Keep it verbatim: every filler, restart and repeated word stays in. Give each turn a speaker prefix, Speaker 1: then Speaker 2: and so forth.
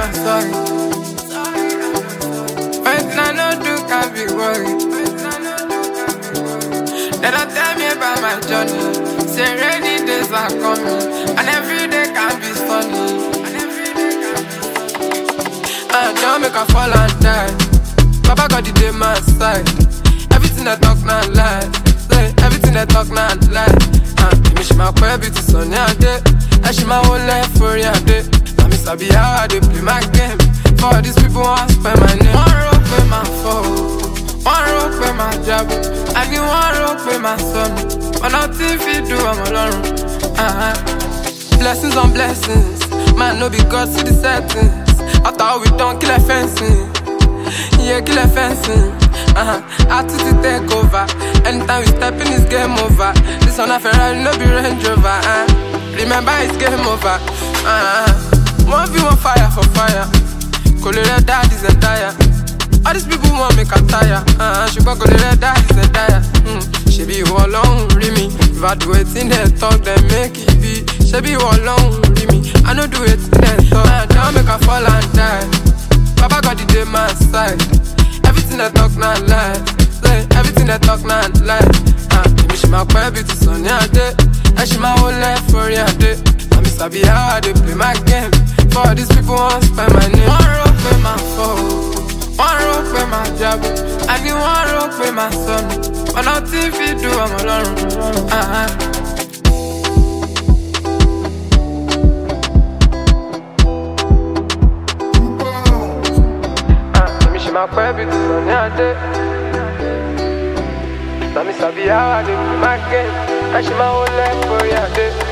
Speaker 1: not sorry. When I know do can't be worried. They don't tell me about my journey. Say rainy days are coming, and every day can be sunny. I don't make a fall and die. Papa got the day my side. Everything I talk now lie. Say everything I talk now lie. And me she my queer beauty sunny a day. And she my whole life for a day. I miss I be how I dey play my game. For these people want spend my name. One rope with my phone, one rope with my job. I be one rope with my son. But nothing fit do I'm alone. Uh-huh. Blessings on blessings. Man no be God see the settings. After all we done kill a fencing. Yeah, kill a fencing. Uh-huh. Attitude take over. Anytime we step in, it's game over. This one a Ferrari, no be Range Rover. Uh. Remember, it's game over. Uh-huh. One view on fire for fire. Colorado dad is a tire. All these people want make a tire. Uh-huh. She got Colorado dad is a tire. Mm. She be all alone, read me. If I do it in their talk, then make it be. She be all alone, read me. I know do it in their talk. Uh, don't make her fall and die. Papa got the day my side. Everything I talk now lie. Say everything I talk now lie. Ah, me she my queer beauty sunny a day. And she my whole life for a day. I miss I be how I dey play my game. For these people want spend my name. One rope with my phone, one rope with my job. I be one rope with my son. But nothing fit do I'm alone. Uh-huh. My queer beauty sunny a day. Now me sabi how I dey play my game. And she my whole life for a day.